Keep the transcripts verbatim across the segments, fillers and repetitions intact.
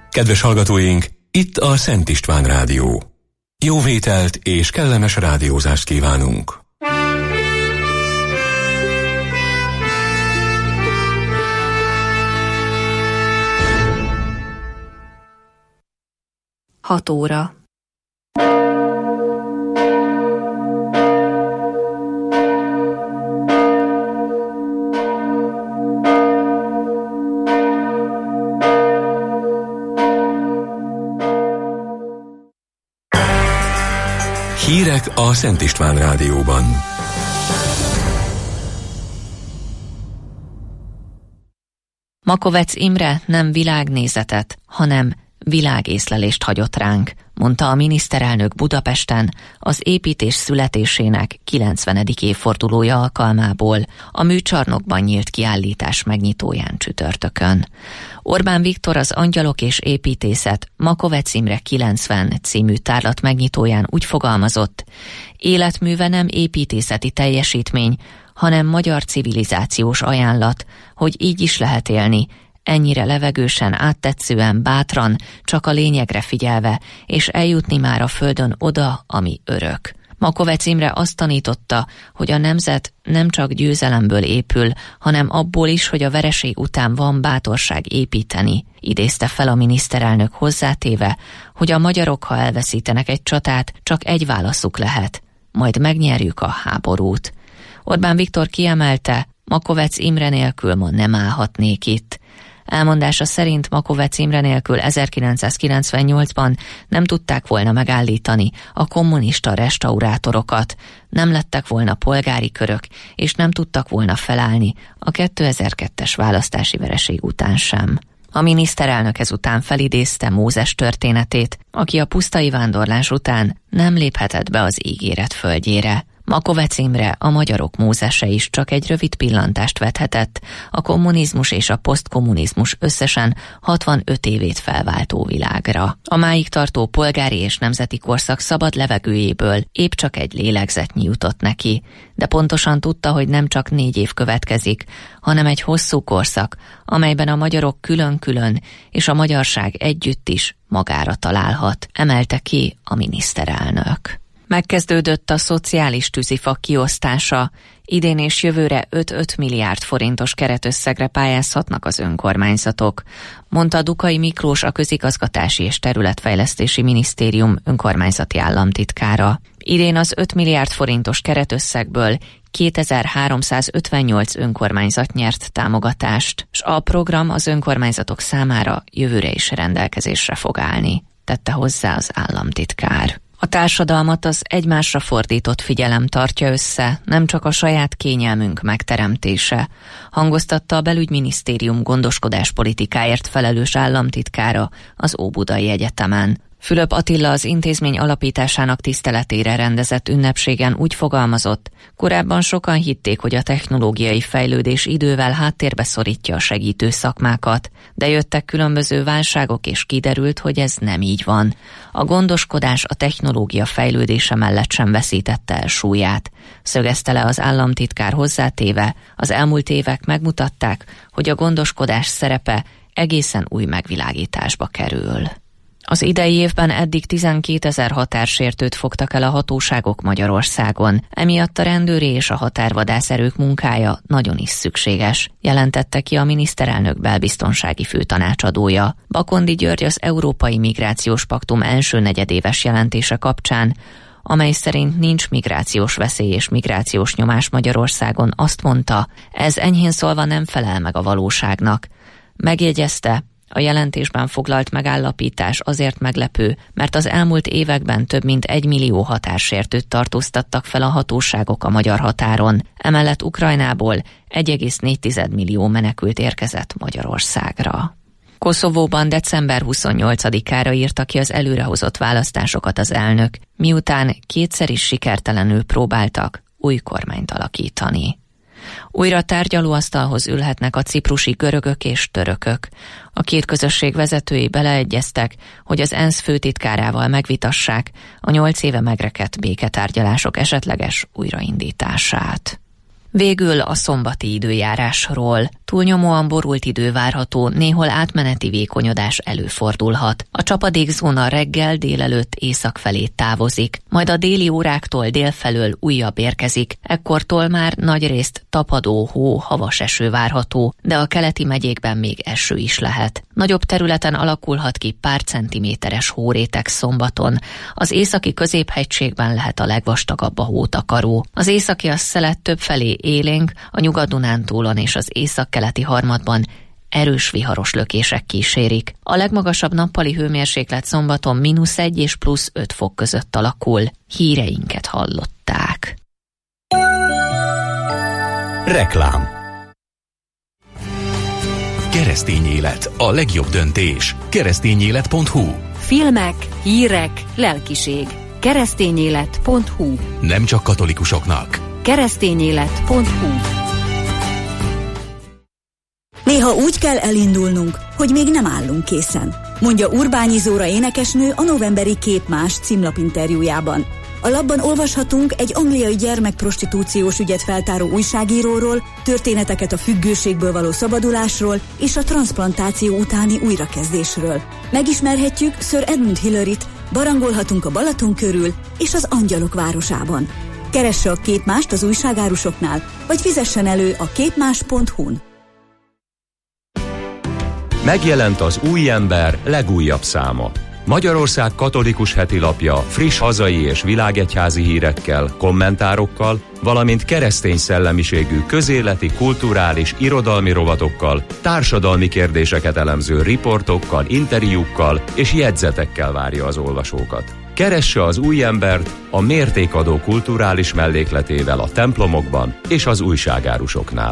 Kedves hallgatóink, itt a Szent István Rádió. Jó vételt és kellemes rádiózást kívánunk! Hat óra. Hírek a Szent István Rádióban. Makovecz Imre nem világnézetet, hanem világészlelést hagyott ránk, mondta a miniszterelnök Budapesten az építés születésének kilencvenedik évfordulója alkalmából a műcsarnokban nyílt kiállítás megnyitóján csütörtökön. Orbán Viktor az Angyalok és építészet Makovecz Imre kilencven című tárlat megnyitóján úgy fogalmazott: életműve nem építészeti teljesítmény, hanem magyar civilizációs ajánlat, hogy így is lehet élni, ennyire levegősen, áttetszően, bátran, csak a lényegre figyelve, és eljutni már a földön oda, ami örök. Makovecz Imre azt tanította, hogy a nemzet nem csak győzelemből épül, hanem abból is, hogy a vereség után van bátorság építeni, idézte fel a miniszterelnök hozzátéve, hogy a magyarok, ha elveszítenek egy csatát, csak egy válaszuk lehet: majd megnyerjük a háborút. Orbán Viktor kiemelte, Makovecz Imre nélkül ma nem állhatnék itt. Elmondása szerint Makovecz Imre nélkül ezerkilencszázkilencvennyolcban nem tudták volna megállítani a kommunista restaurátorokat, nem lettek volna polgári körök, és nem tudtak volna felállni a kétezer-kettes választási vereség után sem. A miniszterelnök ezután felidézte Mózes történetét, aki a pusztai vándorlás után nem léphetett be az ígéret földjére. Makovecz Imre, a magyarok Mózese is csak egy rövid pillantást vethetett a kommunizmus és a posztkommunizmus összesen hatvanöt évét felváltó világra. A máig tartó polgári és nemzeti korszak szabad levegőjéből épp csak egy lélegzetnyi jutott neki, de pontosan tudta, hogy nem csak négy év következik, hanem egy hosszú korszak, amelyben a magyarok külön-külön és a magyarság együtt is magára találhat, emelte ki a miniszterelnök. Megkezdődött a szociális tűzifa kiosztása. Idén és jövőre öt-öt milliárd forintos keretösszegre pályázhatnak az önkormányzatok, mondta Dukai Miklós, a Közigazgatási és Területfejlesztési Minisztérium önkormányzati államtitkára. Idén az öt milliárd forintos keretösszegből kétezer-háromszázötvennyolc önkormányzat nyert támogatást, és a program az önkormányzatok számára jövőre is rendelkezésre fog állni, tette hozzá az államtitkár. A társadalmat az egymásra fordított figyelem tartja össze, nem csak a saját kényelmünk megteremtése, hangoztatta a Belügyminisztérium gondoskodáspolitikáért felelős államtitkára az Óbudai Egyetemen. Fülöp Attila az intézmény alapításának tiszteletére rendezett ünnepségen úgy fogalmazott: korábban sokan hitték, hogy a technológiai fejlődés idővel háttérbe szorítja a segítő szakmákat, de jöttek különböző válságok, és kiderült, hogy ez nem így van. A gondoskodás a technológia fejlődése mellett sem veszítette el súlyát, szögezte le az államtitkár hozzátéve, az elmúlt évek megmutatták, hogy a gondoskodás szerepe egészen új megvilágításba kerül. Az idei évben eddig tizenkétezer határsértőt fogtak el a hatóságok Magyarországon, emiatt a rendőri és a határvadászerők munkája nagyon is szükséges, jelentette ki a miniszterelnök belbiztonsági főtanácsadója. Bakondi György az Európai Migrációs Paktum első negyedéves jelentése kapcsán, amely szerint nincs migrációs veszély és migrációs nyomás Magyarországon, azt mondta, ez enyhén szólva nem felel meg a valóságnak. Megjegyezte, a jelentésben foglalt megállapítás azért meglepő, mert az elmúlt években több mint egy millió határsértőt tartóztattak fel a hatóságok a magyar határon. Emellett Ukrajnából egy egész négy millió menekült érkezett Magyarországra. Koszovóban december huszonnyolcadikára írta ki az előrehozott választásokat az elnök, miután kétszer is sikertelenül próbáltak új kormányt alakítani. Újra tárgyalóasztalhoz ülhetnek a ciprusi görögök és törökök. A két közösség vezetői beleegyeztek, hogy az ENSZ főtitkárával megvitassák a nyolc éve megrekedt béketárgyalások esetleges újraindítását. Végül a szombati időjárásról. túlnyomóan borult idő várható, néhol átmeneti vékonyodás előfordulhat. A csapadékzóna reggel, délelőtt észak felé távozik, majd a déli óráktól délfelől újabb érkezik, ekkortól már nagyrészt tapadó, hó, havas eső várható, de a keleti megyékben még eső is lehet. Nagyobb területen alakulhat ki pár centiméteres hóréteg szombaton. Az északi középhegységben lehet a legvastagabb a hótakaró. Az északi a szelet többfelé élénk, a Nyugat-Dunántúlon és az északkeleti harmadban erős viharos lökések kísérik. A legmagasabb nappali hőmérséklet szombaton mínusz egy és plusz öt fok között alakul. Híreinket hallották. Reklám. Keresztény élet, a legjobb döntés. keresztényélet pont hu. Filmek, hírek, lelkiség. keresztényélet pont hu. Nem csak katolikusoknak. keresztényélet pont hu. Néha úgy kell elindulnunk, hogy még nem állunk készen, mondja Urbányi Zóra énekesnő a novemberi Képmás címlapinterjújában. A labban olvashatunk egy angliai gyermekprostitúciós ügyet feltáró újságíróról, történeteket a függőségből való szabadulásról és a transzplantáció utáni újrakezdésről. Megismerhetjük Sir Edmund Hillaryt, barangolhatunk a Balaton körül és az Angyalok városában. Keresse a Képmást az újságárusoknál, vagy fizessen elő a képmás pont hu-n. Megjelent az Új Ember legújabb száma. Magyarország katolikus heti lapja friss hazai és világegyházi hírekkel, kommentárokkal, valamint keresztény szellemiségű közéleti, kulturális, irodalmi rovatokkal, társadalmi kérdéseket elemző riportokkal, interjúkkal és jegyzetekkel várja az olvasókat. Keresse az Új Embert a mértékadó kulturális mellékletével a templomokban és az újságárusoknál.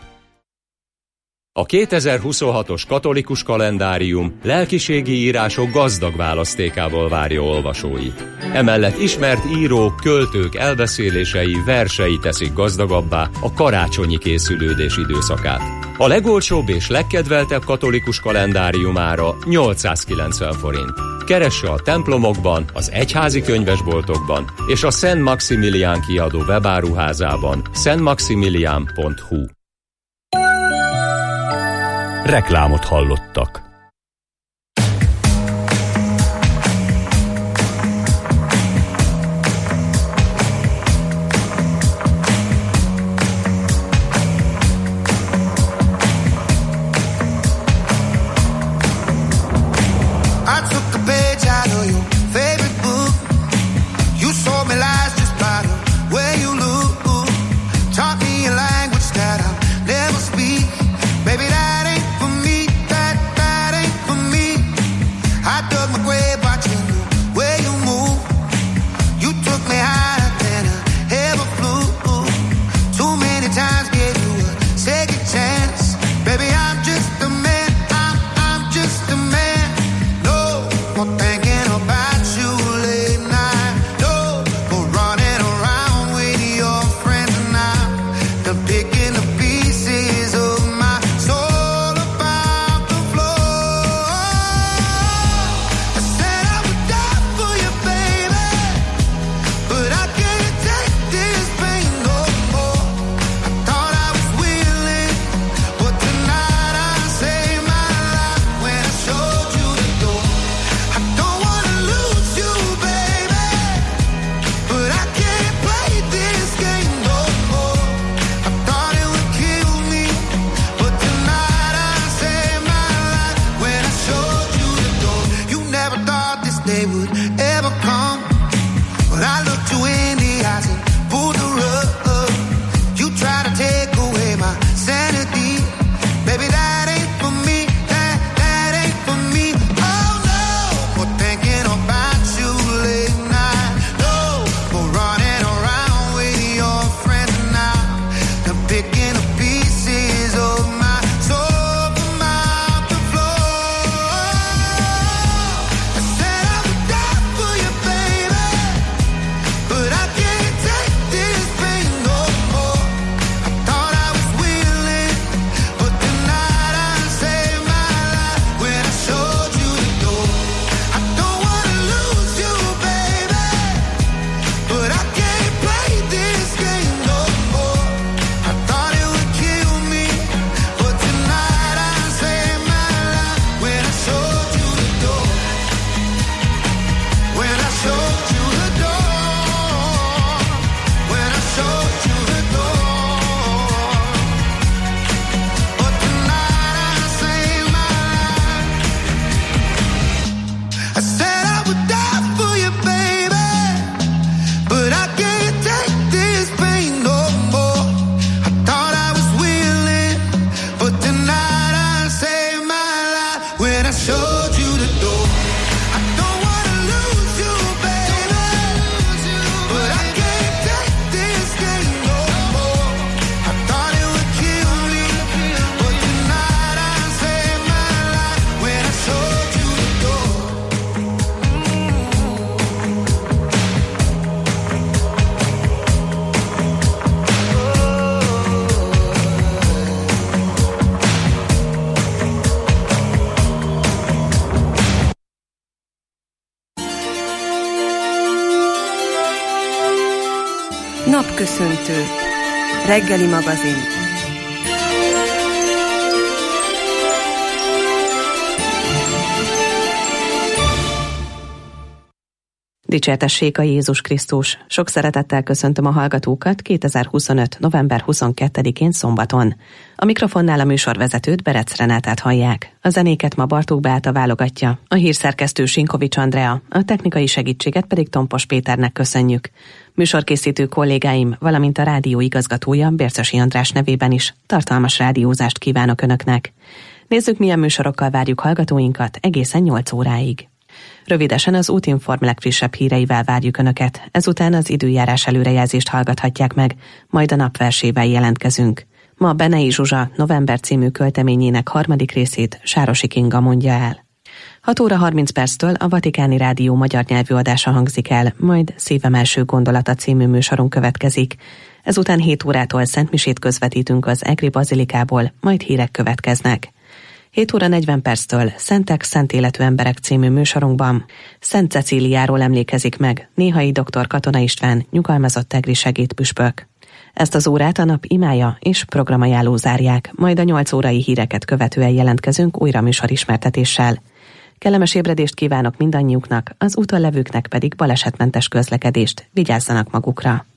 A kétezer-huszonhatos katolikus kalendárium lelkiségi írások gazdag választékával várja olvasóit. Emellett ismert írók, költők elbeszélései, versei teszik gazdagabbá a karácsonyi készülődés időszakát. A legolcsóbb és legkedveltebb katolikus kalendáriumára nyolcszázkilencven forint. Keresse a templomokban, az egyházi könyvesboltokban és a Szent Maximilián kiadó webáruházában szent maximilián pont hu. Reklámot hallottak. Baby, that ain't for me, that, that Napköszöntő. Reggeli magazin. Dicsértessék a Jézus Krisztus! Sok szeretettel köszöntöm a hallgatókat kétezer-huszonöt. november huszonkettedikén szombaton. A mikrofonnál a műsorvezetőt, Berec Renátát hallják. A zenéket ma Bartók Beáta válogatja, a hírszerkesztő Sinkovics Andrea, a technikai segítséget pedig Tompos Péternek köszönjük. Műsorkészítő kollégáim, valamint a rádió igazgatója Bércesi András nevében is tartalmas rádiózást kívánok Önöknek. Nézzük, milyen műsorokkal várjuk hallgatóinkat egészen nyolc óráig. Rövidesen az Útinform legfrissebb híreivel várjuk Önöket, ezután az időjárás előrejelzést hallgathatják meg, majd a napversével jelentkezünk. Ma Benei Zsuzsa November című költeményének harmadik részét Sárosi Kinga mondja el. hat óra harminc perctől a Vatikáni Rádió magyar nyelvű adása hangzik el, majd Szívem első gondolata című műsorunk következik. Ezután hét órától szentmisét közvetítünk az Egri Bazilikából, majd hírek következnek. hét óra negyven perctől Szentek, Szent Életű Emberek című műsorunkban Szent Cecíliáról emlékezik meg Néhai doktor Katona István, nyugalmazott egri segédpüspök. Ezt az órát a nap imája és programajánló zárják, majd a nyolc órai híreket követően jelentkezünk újra műsorismertetéssel. Kellemes ébredést kívánok mindannyiuknak, az úton levőknek pedig balesetmentes közlekedést, vigyázzanak magukra!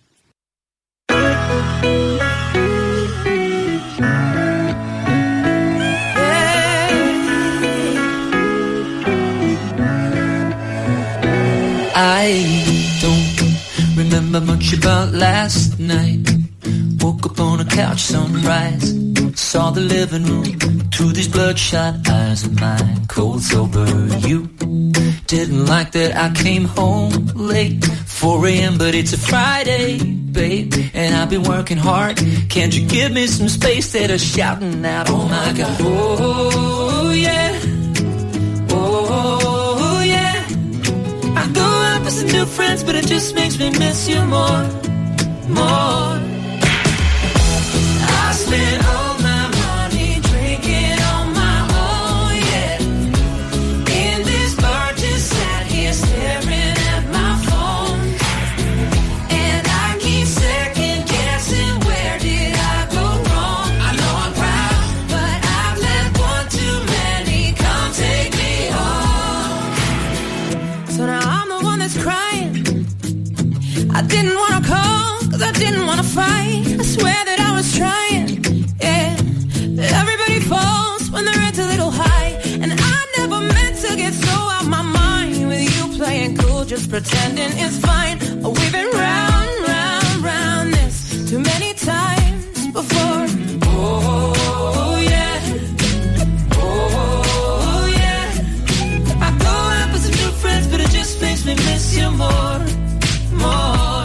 I don't remember much about last night. Woke up on a couch, sunrise. Saw the living room through these bloodshot eyes of mine. Cold sober, you didn't like that I came home late, four a.m. but it's a Friday, babe, and I've been working hard. Can't you give me some space? That are shouting out, oh my God, oh yeah, oh yeah. I go out with some new friends, but it just makes me miss you more, more. I spent all my money drinking on my own, yeah. In this bar, just sat here staring at my phone, and I keep second guessing, where did I go wrong? I know I'm proud, but I've let one too many come take me home. So now I'm the one that's crying. I didn't want to call, cause I didn't want to fight. I swear that I was trying, yeah. But everybody falls when their head's a little high, and I never meant to get so out my mind with you playing cool, just pretending it's fine. Oh, we've been round, round, round this too many times before. Oh yeah, oh yeah. I go out with some new friends, but it just makes me miss you more, more.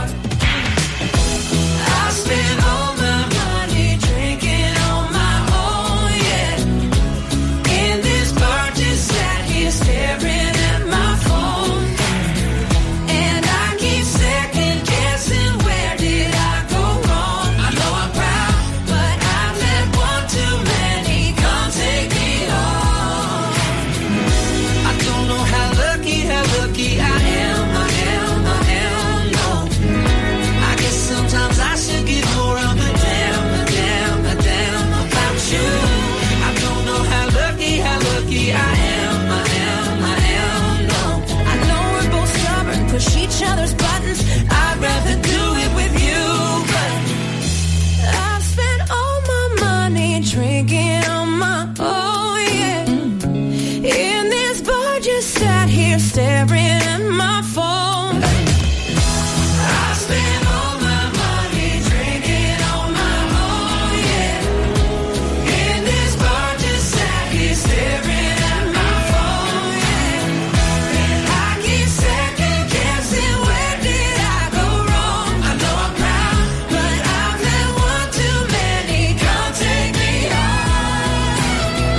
I spend all my money drinking on my own, yeah. In this bar, just sat here staring at my phone, and I keep second guessing, where did I go wrong? I know I'm proud, but I've let one too many come take me home. I don't know how lucky, how lucky I am, I am, I am, no. I guess sometimes I should get more of a damn, a damn, a damn about you. I don't know how lucky, how lucky I am, I am, I am, no. I know we're both stubborn, push each other's buttons. I'd rather do it with you, but I've spent all my money drinking on my own, yeah. In this bar, just sat here staring at my phone. I spent all my money drinking on my own, yeah. In this bar, just sat here staring at my phone, yeah. And I keep second guessing, where did I go wrong? I know I'm proud, but I've let one too many come take me home.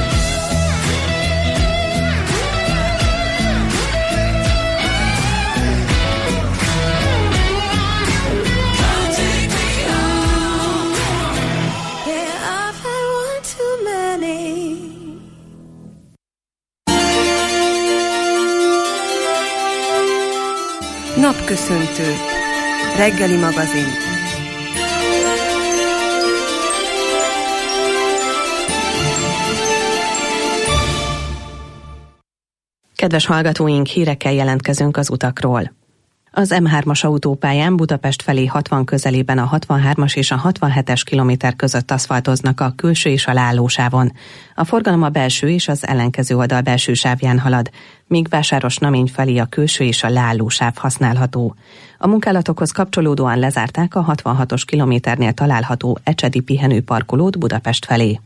Come take me home. Yeah, I've had one too many. Napköszöntő. Reggeli magazin. Kedves hallgatóink, hírekkel jelentkezünk az utakról. Az M hármas autópályán Budapest felé hatvan közelében a hatvanhármas és a hatvanhetes kilométer között aszfaltoznak a külső és a leállósávon. A forgalom a belső és az ellenkező oldal belső sávján halad, míg Vásáros-Namény felé a külső és a leállósáv használható. A munkálatokhoz kapcsolódóan lezárták a hatvanhatos kilométernél található Ecsedi pihenőparkolót Budapest felé.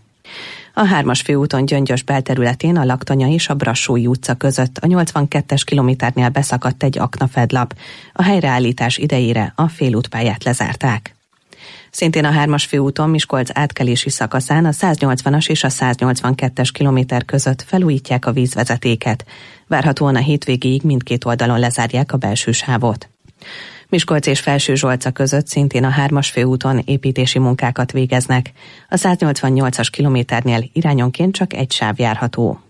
A hármas főúton Gyöngyös belterületén a Laktanya és a Brassói utca között a nyolcvankettes kilométernél beszakadt egy aknafedlap. A helyreállítás idejére a félútpályát lezárták. Szintén a hármas főúton Miskolc átkelési szakaszán a száznyolcvanas és a száznyolcvankettes kilométer között felújítják a vízvezetéket. Várhatóan a hétvégéig mindkét oldalon lezárják a belső sávot. Miskolc és Felsőzsolca között szintén a hármas főúton építési munkákat végeznek. A száznyolcvannyolcas kilométernél irányonként csak egy sáv járható.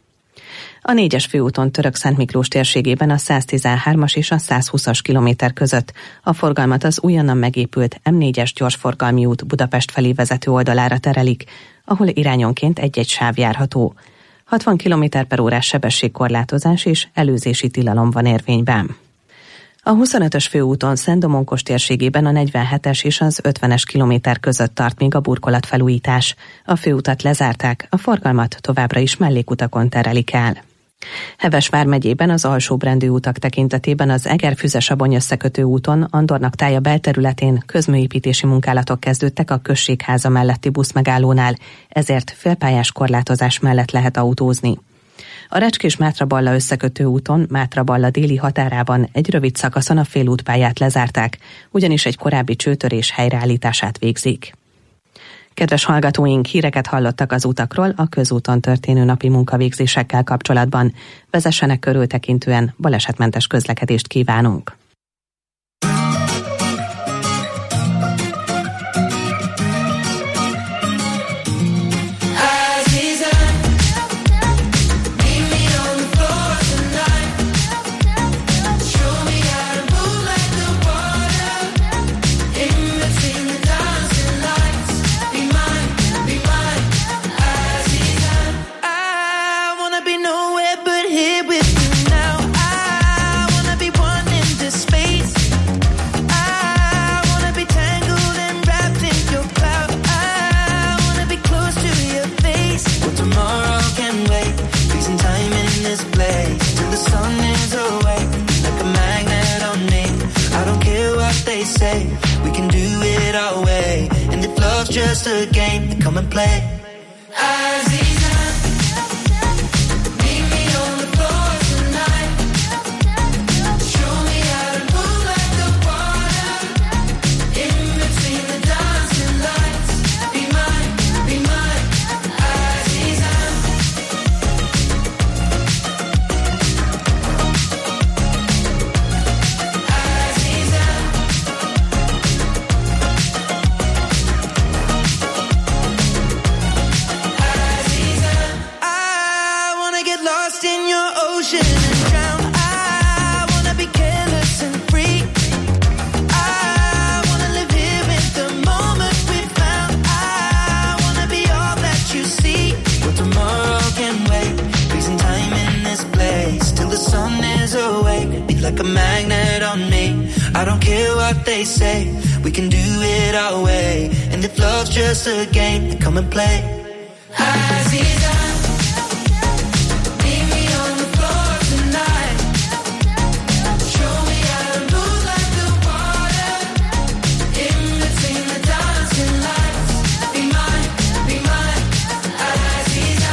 A négyes főúton Törökszentmiklós térségében a száztizenhármas és a százhúszas kilométer között a forgalmat az újonnan megépült M négyes gyorsforgalmi út Budapest felé vezető oldalára terelik, ahol irányonként egy-egy sáv járható. hatvan kilométer per órás sebességkorlátozás és előzési tilalom van érvényben. A huszonötös főúton Szent-Domonkos térségében a negyvenhetes és az ötvenes kilométer között tart még a burkolatfelújítás. A főutat lezárták, a forgalmat továbbra is mellékutakon terelik el. Heves vármegyében az alsóbrendű utak tekintetében az Egerfüze-Sabony összekötő úton Andornak tája belterületén közműépítési munkálatok kezdődtek a községháza melletti buszmegállónál, ezért félpályás korlátozás mellett lehet autózni. A Recskés-Mátra-Balla összekötő úton Mátra-Balla déli határában egy rövid szakaszon a félútpályát lezárták, ugyanis egy korábbi csőtörés helyreállítását végzik. Kedves hallgatóink, híreket hallottak az utakról a közúton történő napi munkavégzésekkel kapcsolatban. Vezessenek körültekintően, balesetmentes közlekedést kívánunk! Just a game, come and play. Aziza, meet me on the floor tonight. Show me how to move like the water. In between the dancing lights. Be mine, be mine, Aziza. Aziza. Like a magnet on me. I don't care what they say. We can do it our way. And if love's just a game, then come and play. Aziza, meet me on the floor tonight. Show me how to move like the water. In between the dancing lights. Be mine, be mine, Aziza.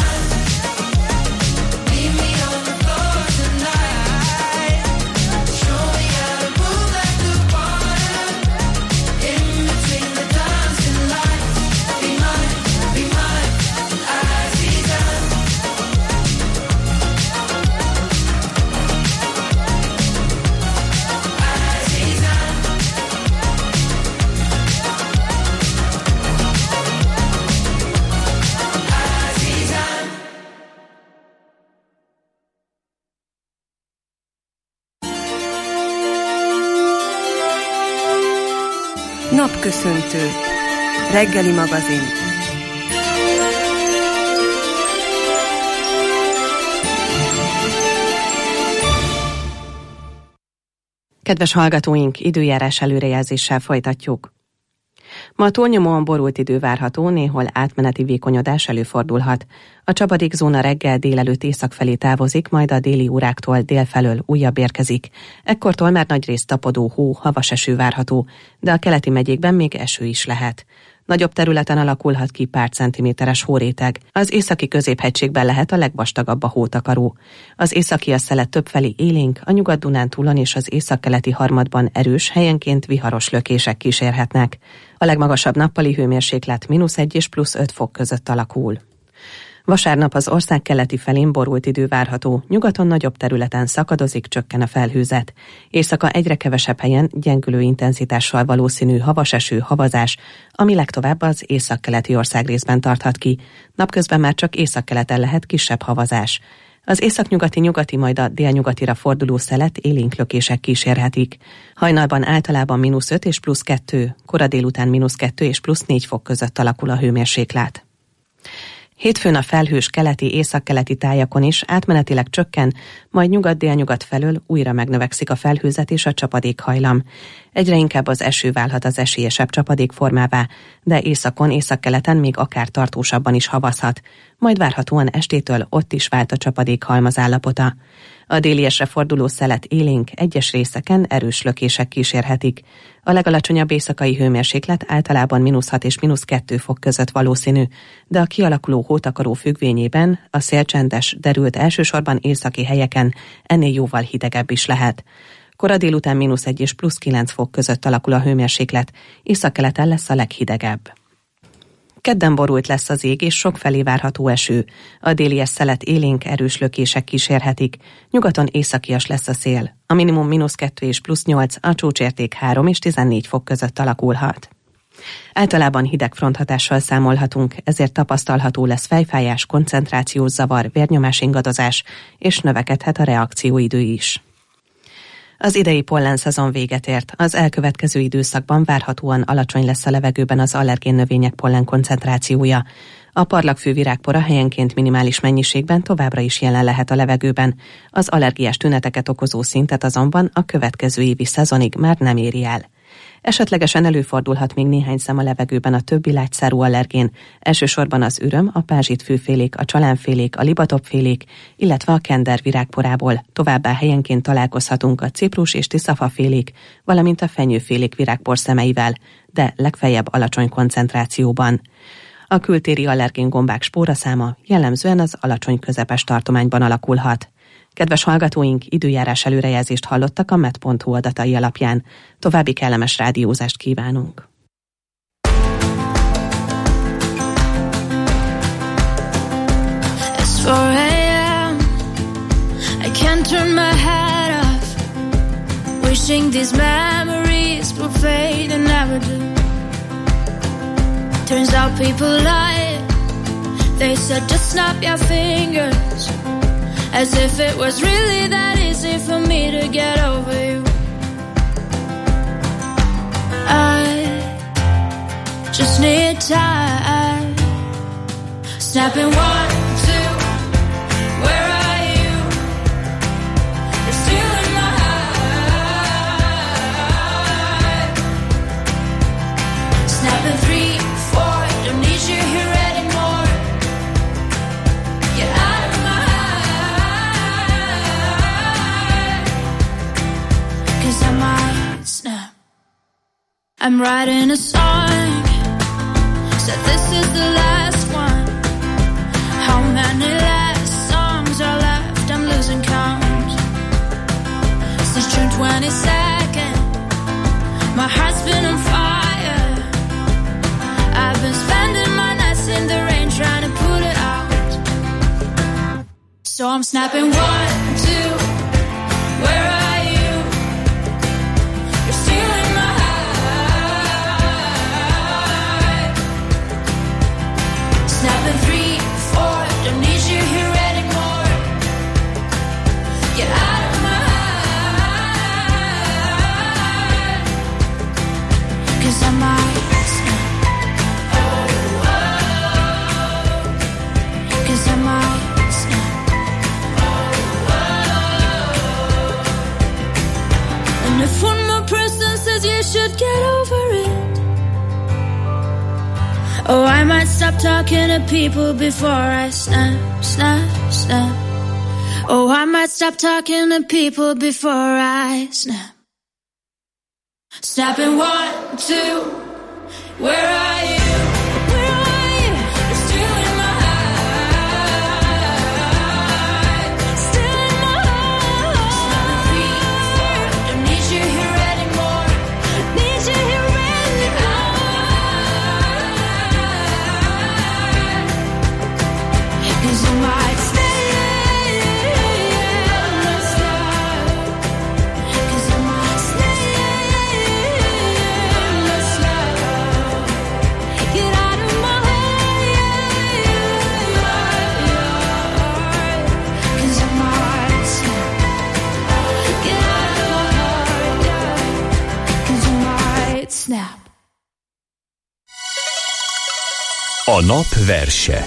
Meet me on the floor tonight. Show me how to move like the water. In between the dancing lights. Be mine, be mine, Aziza. Napköszöntő. Reggeli magazin. Kedves hallgatóink, időjárás előrejelzéssel folytatjuk. Ma túlnyomóan borult idő várható, néhol átmeneti vékonyodás előfordulhat. A csapadékzóna reggel délelőtt észak felé távozik, majd a déli óráktól délfelől újabb érkezik. Ekkortól már nagyrészt tapadó hó, havas eső várható, de a keleti megyékben még eső is lehet. Nagyobb területen alakulhat ki pár centiméteres hóréteg. Az északi középhegységben lehet a legvastagabb a hótakaró. Az északi szelet többfelé élénk, a Nyugat-Dunántúlon és az északkeleti harmadban erős, helyenként viharos lökések kísérhetnek. A legmagasabb nappali hőmérséklet mínusz egy és plusz öt fok között alakul. Vasárnap az ország keleti felén borult idő várható, nyugaton nagyobb területen szakadozik, csökken a felhőzet. Éjszaka egyre kevesebb helyen gyengülő intenzitással valószínű havas eső, havazás, ami legtovább az északkeleti országrészben tarthat ki. Napközben már csak északkeleten lehet kisebb havazás. Az északnyugati nyugati majd a délnyugatira forduló szelet élénk lökések kísérhetik. Hajnalban általában mínusz öt és plusz kettő, kora délután mínusz kettő és plusz négy fok között alakul a hőmérséklet. Hétfőn a felhős keleti, északkeleti tájakon is átmenetileg csökken, majd nyugat-délnyugat felől újra megnövekszik a felhőzet és a csapadékhajlam. Egyre inkább az eső válhat az esélyesebb csapadék formává, de északon, északkeleten még akár tartósabban is havazhat, majd várhatóan estétől ott is vált a csapadékhalmaz állapota. A déliesre forduló szelet élénk, egyes részeken erős lökések kísérhetik. A legalacsonyabb éjszakai hőmérséklet általában mínusz hat és mínusz kettő fok között valószínű, de a kialakuló hótakaró függvényében a szél csendes, derült, elsősorban északi helyeken ennél jóval hidegebb is lehet. Kora délután mínusz egy és plusz kilenc fok között alakul a hőmérséklet, északkeleten lesz a leghidegebb. Kedden borult lesz az ég, és sokfelé várható eső. A délies szelet élénk, erős lökések kísérhetik. Nyugaton északias lesz a szél. A minimum mínusz kettő és plusz nyolc, a csúcsérték három és tizennégy fok között alakulhat. Általában hideg fronthatással számolhatunk, ezért tapasztalható lesz fejfájás, koncentrációs zavar, vérnyomás ingadozás, és növekedhet a reakcióidő is. Az idei pollenszezon véget ért, az elkövetkező időszakban várhatóan alacsony lesz a levegőben az allergén növények pollen koncentrációja. A parlagfű virágpora helyenként minimális mennyiségben továbbra is jelen lehet a levegőben. Az allergiás tüneteket okozó szintet azonban a következő évi szezonig már nem éri el. Esetlegesen előfordulhat még néhány szem a levegőben a többi lágyszárú allergén, elsősorban az üröm, a pázsitfűfélék, a csalánfélék, a libatopfélék, illetve a kender virágporából. Továbbá helyenként találkozhatunk a ciprus és tiszafafélék, valamint a fenyőfélék virágporszemeivel, de legfeljebb alacsony koncentrációban. A kültéri allergén gombák spóraszáma jellemzően az alacsony közepes tartományban alakulhat. Kedves hallgatóink, időjárás előrejelzést hallottak a met pont hu adatai alapján. További kellemes rádiózást kívánunk. It's four a.m. I can't turn my head off, wishing these memories will fade and never do. Turns out people lie. They said just snap your fingers, as if it was really that easy for me to get over you. I just need time. Snapping one, two, where are you? You're still in my heart. Snapping three, four, don't need you here anymore. Get out of my heart, 'cause I might snap. I'm writing a song, said this is the last one. How many last songs are left? I'm losing count. Since June twenty-second, my heart's been on fire. I've been spending my nights in the rain trying to put it out. So I'm snapping one, two, where are you? You're still in my heart. Snapping three, four, don't need you here anymore. Get out of my heart, 'cause I might snap. Oh, oh, 'cause I might snap. Oh, oh, stop talking to people before I snap, snap, snap. Oh, I might stop talking to people before I snap. Snapping one, two, where are you? A nap verse.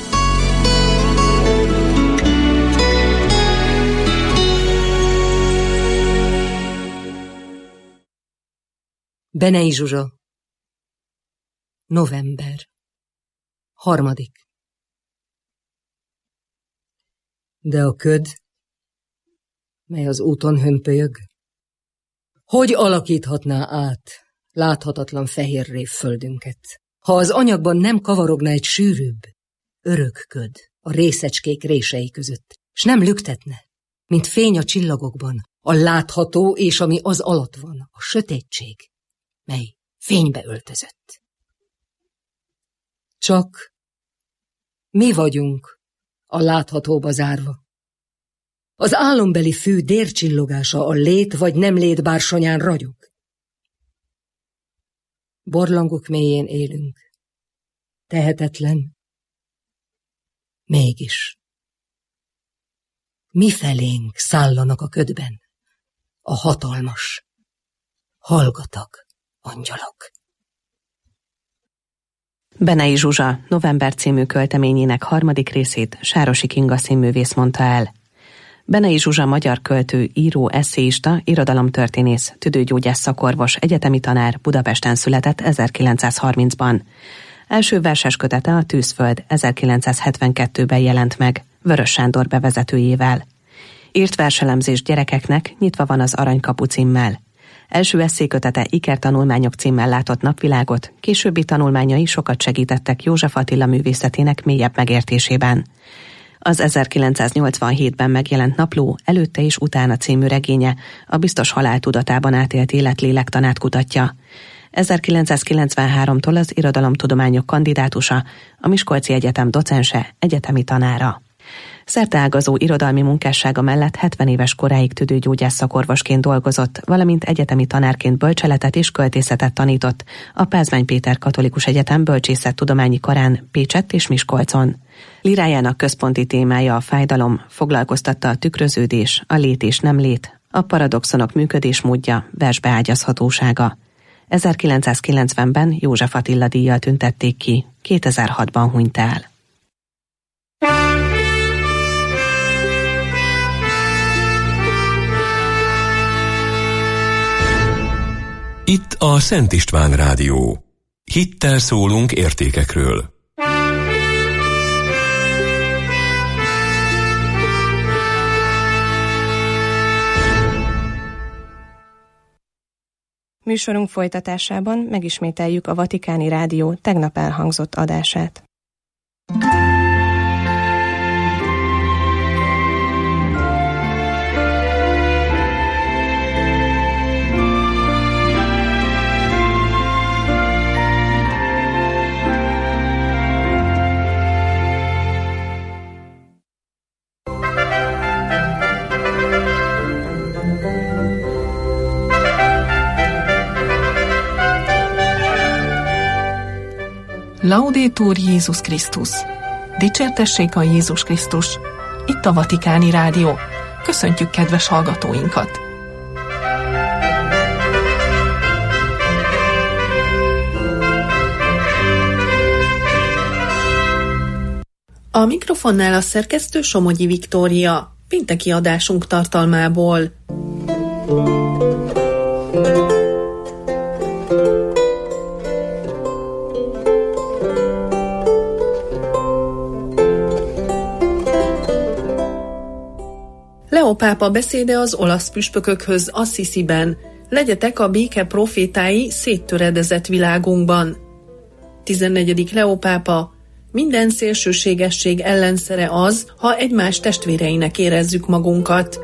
Benei Zsuzsa. November. Harmadik. De a köd, mely az úton hömpölyög, hogy alakíthatná át láthatatlan fehérré földünket, ha az anyagban nem kavarogna egy sűrűbb, örök köd a részecskék rései között, s nem lüktetne, mint fény a csillagokban, a látható és ami az alatt van, a sötétség, mely fénybe öltözött. Csak mi vagyunk a láthatóba zárva. Az álombeli fű dércsillogása a lét vagy nem lét bársonyán ragyog. Barlangok mélyén élünk. Tehetetlen. Mégis. Mifelénk szállanak a ködben a hatalmas, hallgatag angyalok. Benei Zsuzsa November című költeményének harmadik részét Sárosi Kinga színművész mondta el. Benei Zsuzsa magyar költő, író, esszéista, irodalomtörténész, tüdőgyógyász szakorvos, egyetemi tanár, Budapesten született ezerkilencszázharmincban. Első verses kötete a Tűzföld ezerkilencszázhetvenkettőben jelent meg, Vörös Sándor bevezetőjével. Írt verselemzés gyerekeknek, Nyitva van az Aranykapu címmel. Első esszékötete Ikertanulmányok címmel látott napvilágot, későbbi tanulmányai sokat segítettek József Attila művészetének mélyebb megértésében. Az ezerkilencszáznyolcvanhétben megjelent Napló Előtte és utána című regénye a biztos halál tudatában átélt élet lélektanát kutatja. ezerkilencszázkilencvenháromtól az irodalomtudományok kandidátusa, a Miskolci Egyetem docense, egyetemi tanára. Szerteágazó irodalmi munkássága mellett hetven éves koráig tüdőgyógyász szakorvosként dolgozott, valamint egyetemi tanárként bölcseletet és költészetet tanított a Pázmány Péter Katolikus Egyetem Bölcsészettudományi Karán Pécsett és Miskolcon. Lírájának központi témája a fájdalom, foglalkoztatta a tükröződés, a lét és nem lét, a paradoxonok működésmódja, versbeágyazhatósága. ezerkilencszázkilencvenben József Attila díjjal tüntették ki, kétezer-hatban hunyt el. Itt a Szent István Rádió. Hittel szólunk értékekről. Műsorunk folytatásában megismételjük a Vatikáni Rádió tegnap elhangzott adását. Laudetur Jézus Krisztus! Dicsértessék a Jézus Krisztus! Itt a Vatikáni Rádió. Köszöntjük kedves hallgatóinkat! A mikrofonnál a szerkesztő Somogyi Viktória, pénteki adásunk tartalmából. Leó pápa beszéde az olasz püspökökhöz Assisiben. Legyetek a béke profétái széttöredezett világunkban. tizennegyedik Leó pápa: minden szélsőségesség ellenszere az, ha egymás testvéreinek érezzük magunkat.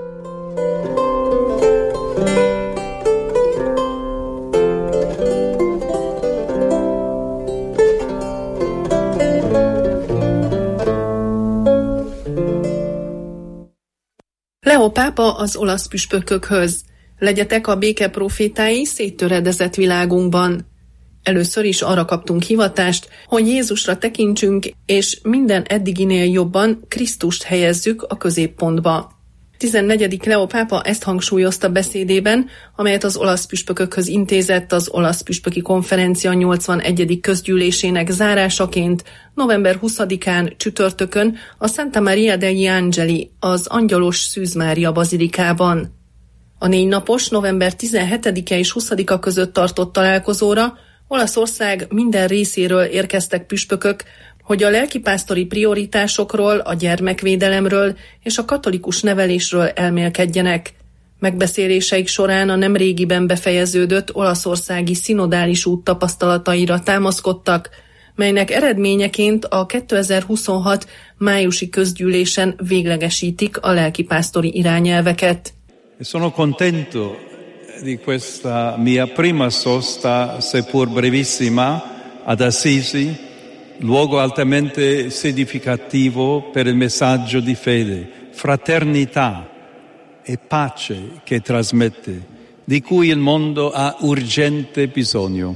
Leó pápa az olasz püspökökhöz: legyetek a béke profétái széttöredezett világunkban. Először is arra kaptunk hivatást, hogy Jézusra tekintsünk, és minden eddiginél jobban Krisztust helyezzük a középpontba. tizennegyedik Leó pápa ezt hangsúlyozta beszédében, amelyet az olasz püspökökhöz intézett az olasz püspöki konferencia nyolcvanegyedik közgyűlésének zárásaként november huszadikán csütörtökön a Santa Maria degli Angeli, az Angyalos Szűz Mária bazilikában. A négy napos november tizenhetedike és huszadika között tartott találkozóra Olaszország minden részéről érkeztek püspökök, hogy a lelkipásztori prioritásokról, a gyermekvédelemről és a katolikus nevelésről elmélkedjenek. Megbeszéléseik során a nemrégiben befejeződött olaszországi szinodális út tapasztalataira támaszkodtak, melynek eredményeként a kétezer-huszonhat májusi közgyűlésen véglegesítik a lelkipásztori irányelveket. Sono contento di questa mia prima sosta, seppur brevissima, ad Assisi, luogo altamente significativo per il messaggio di fede, fraternità e pace che trasmette, di cui il mondo ha urgente bisogno.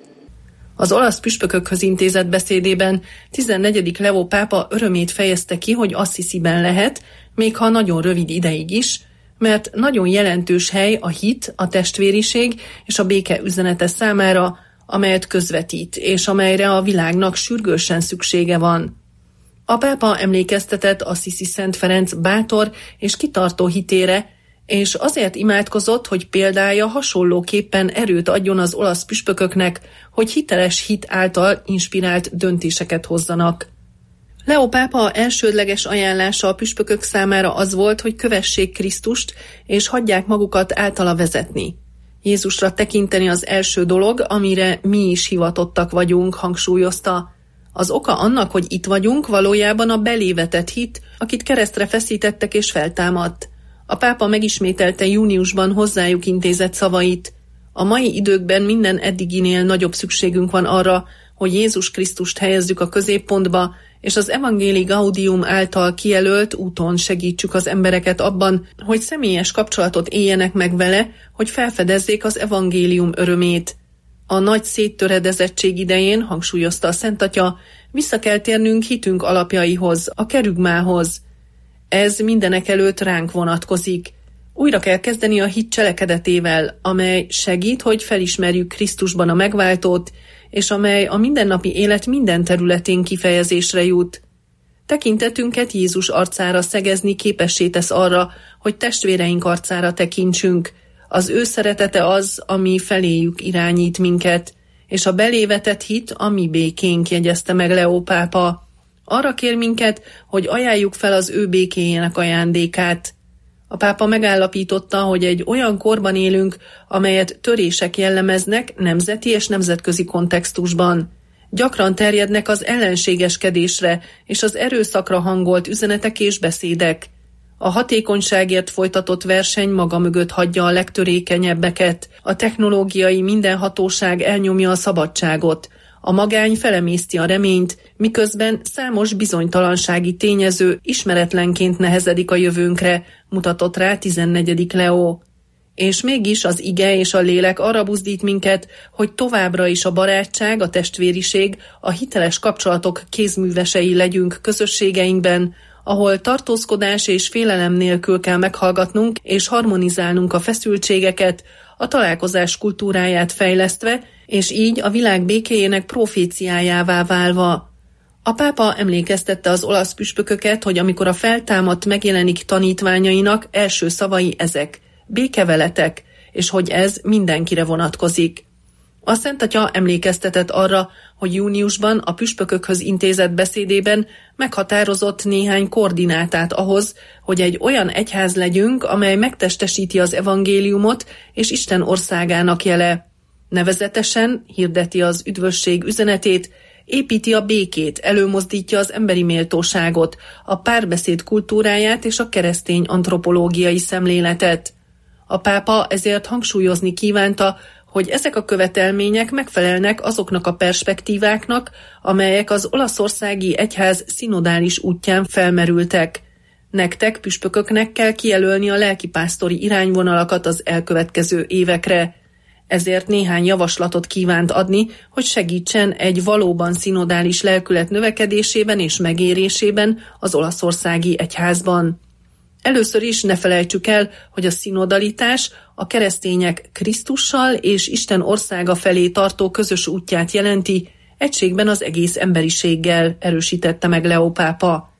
Az olasz püspökökhöz intézett beszédében tizennegyedik Leó pápa örömét fejezte ki, hogy Assisiben lehet, még ha nagyon rövid ideig is, mert nagyon jelentős hely a hit, a testvériség és a béke üzenete számára, amelyet közvetít, és amelyre a világnak sürgősen szüksége van. A pápa emlékeztetett Assisi Szent Ferenc bátor és kitartó hitére, és azért imádkozott, hogy példája hasonlóképpen erőt adjon az olasz püspököknek, hogy hiteles hit által inspirált döntéseket hozzanak. Leó pápa elsődleges ajánlása a püspökök számára az volt, hogy kövessék Krisztust, és hagyják magukat általa vezetni. Jézusra tekinteni az első dolog, amire mi is hivatottak vagyunk, hangsúlyozta. Az oka annak, hogy itt vagyunk, valójában a belévetett hit, akit keresztre feszítettek és feltámadt. A pápa megismételte júniusban hozzájuk intézett szavait. A mai időkben minden eddiginél nagyobb szükségünk van arra, hogy Jézus Krisztust helyezzük a középpontba, és az Evangelii Gaudium által kijelölt úton segítsük az embereket abban, hogy személyes kapcsolatot éljenek meg vele, hogy felfedezzék az evangélium örömét. A nagy széttöredezettség idején, hangsúlyozta a Szent Atya, vissza kell térnünk hitünk alapjaihoz, a kerugmához. Ez mindenek előtt ránk vonatkozik. Újra kell kezdeni a hit cselekedetével, amely segít, hogy felismerjük Krisztusban a megváltót, és amely a mindennapi élet minden területén kifejezésre jut. Tekintetünket Jézus arcára szegezni képessé tesz arra, hogy testvéreink arcára tekintsünk. Az ő szeretete az, ami feléjük irányít minket, és a belévetett hit a mi békénk, jegyezte meg Leó pápa. Arra kér minket, hogy ajánljuk fel az ő békéjének ajándékát. A pápa megállapította, hogy egy olyan korban élünk, amelyet törések jellemeznek nemzeti és nemzetközi kontextusban. Gyakran terjednek az ellenségeskedésre és az erőszakra hangolt üzenetek és beszédek. A hatékonyságért folytatott verseny maga mögött hagyja a legtörékenyebbeket. A technológiai mindenhatóság elnyomja a szabadságot. A magány felemészti a reményt, miközben számos bizonytalansági tényező ismeretlenként nehezedik a jövőnkre, mutatott rá tizennegyedik Leó. És mégis az ige és a lélek arra buzdít minket, hogy továbbra is a barátság, a testvériség, a hiteles kapcsolatok kézművesei legyünk közösségeinkben, ahol tartózkodás és félelem nélkül kell meghallgatnunk és harmonizálnunk a feszültségeket, a találkozás kultúráját fejlesztve, és így a világ békéjének proféciájává válva. A pápa emlékeztette az olasz püspököket, hogy amikor a feltámadt megjelenik tanítványainak, első szavai ezek: béke veletek, és hogy ez mindenkire vonatkozik. A Szent Atya emlékeztetett arra, hogy júniusban a püspökökhöz intézett beszédében meghatározott néhány koordinátát ahhoz, hogy egy olyan egyház legyünk, amely megtestesíti az evangéliumot és Isten országának jele. Nevezetesen hirdeti az üdvösség üzenetét, építi a békét, előmozdítja az emberi méltóságot, a párbeszéd kultúráját és a keresztény antropológiai szemléletet. A pápa ezért hangsúlyozni kívánta, hogy ezek a követelmények megfelelnek azoknak a perspektíváknak, amelyek az olaszországi egyház szinodális útján felmerültek. Nektek, püspököknek kell kijelölni a lelkipásztori irányvonalakat az elkövetkező évekre. Ezért néhány javaslatot kívánt adni, hogy segítsen egy valóban szinodális lelkület növekedésében és megérésében az olaszországi egyházban. Először is ne felejtsük el, hogy a szinodalitás a keresztények Krisztussal és Isten országa felé tartó közös útját jelenti, egységben az egész emberiséggel, erősítette meg Leó pápa.